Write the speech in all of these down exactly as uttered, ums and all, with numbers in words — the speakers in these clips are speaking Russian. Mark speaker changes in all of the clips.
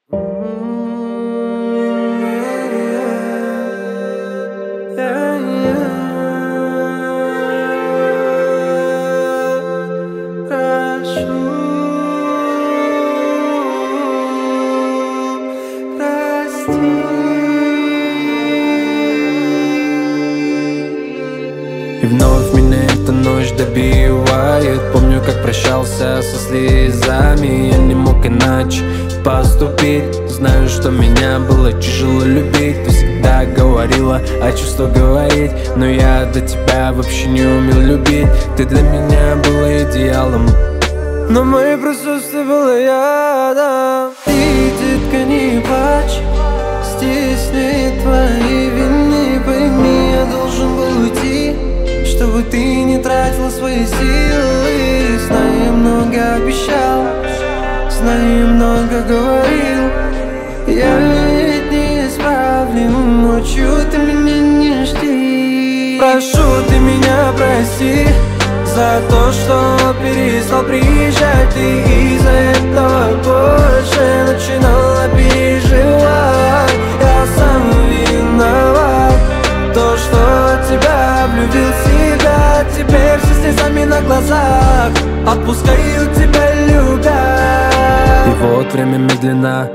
Speaker 1: И вновь меня эта ночь добивает. Помню, как прощался со слезами. Я не мог иначе поступить. Знаю, что меня было тяжело любить. Ты всегда говорила, а чувство говорить. Но я до тебя вообще не умел любить. Ты для меня была идеалом, но мое присутствие было ядом.
Speaker 2: Ты, детка, не плачь, здесь нет твоей вины. Пойми, я должен был уйти, чтобы ты не тратила свои силы. Знаю, я много обещал, знаю, я много говорил. Я ведь не исправлен, ночью ты меня не жди.
Speaker 1: Прошу, ты меня прости за то, что перестал приезжать. Ты из-за этого больше начинала переживать. Я сам виноват, то, что от тебя влюбил себя. Теперь со слезами на глазах отпускаю тебя, любя. И вот время медленно,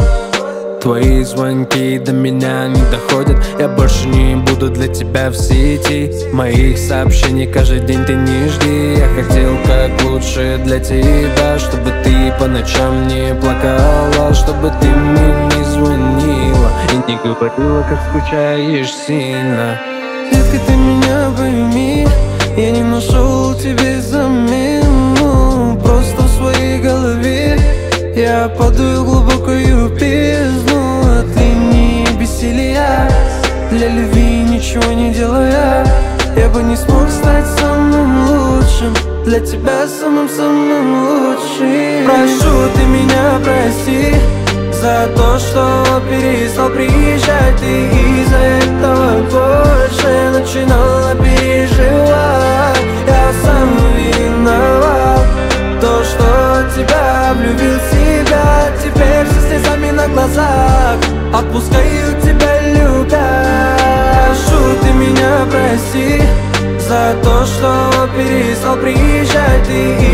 Speaker 1: твои звонки до меня не доходят. Я больше не буду для тебя в сети. Моих сообщений каждый день ты не жди. Я хотел как лучше для тебя, чтобы ты по ночам не плакала, чтобы ты мне не звонила и не говорила, как скучаешь сильно.
Speaker 2: Детка, ты меня пойми, я не нашел тебе замену. Просто в своей голове я падаю в глубокую бездну. А ты не бессилия, для любви ничего не делая. Я бы не смог стать самым лучшим, для тебя самым-самым лучшим.
Speaker 1: Прошу, ты меня прости за то, что перестал приезжать. Ты из-за этого больше начинала переживать. Я сам виноват, то, что от тебя влюбил себя. Теперь со слезами на глазах отпускаю тебя, любя. Прошу, ты меня прости за то, что перестал приезжать. Ты